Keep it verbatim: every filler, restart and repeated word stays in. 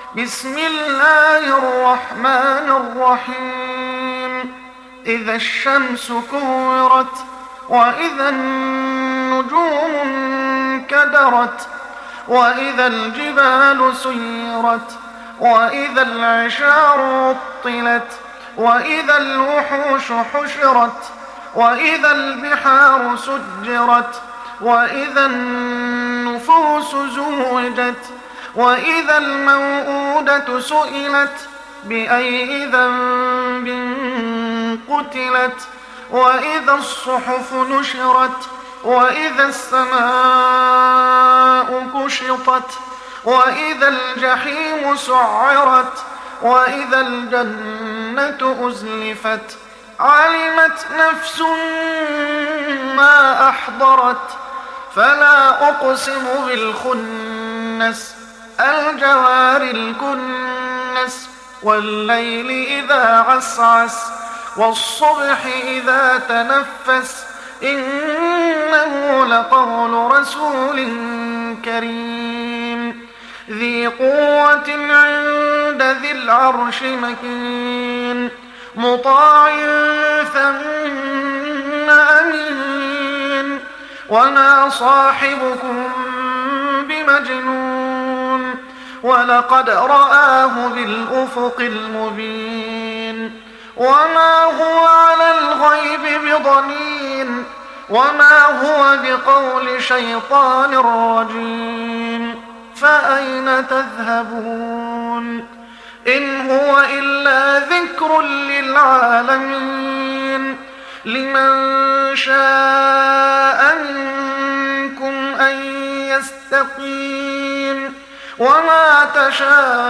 بسم الله الرحمن الرحيم إذا الشمس كورت وإذا النجوم انكدرت وإذا الجبال سيرت وإذا العشار عطلت وإذا الوحوش حشرت وإذا البحار سجرت وإذا النفوس زوجت وإذا الموءودة سئلت بأي ذنب قتلت وإذا الصحف نشرت وإذا السماء كشطت وإذا الجحيم سعرت وإذا الجنة أزلفت علمت نفس ما أحضرت فلا أقسم بالخنس الجوار الكنس والليل إذا عسعس والصبح إذا تنفس إنه لقول رسول كريم ذي قوة عند ذي العرش مكين مطاع ثم أمين وما صاحبكم بمجنون ولقد رآه بالأفق المبين وما هو على الغيب بضنين وما هو بقول شيطان رجيم فأين تذهبون إن هو إلا ذكر للعالمين لمن شاء منكم أن يستقيم وما تشاءون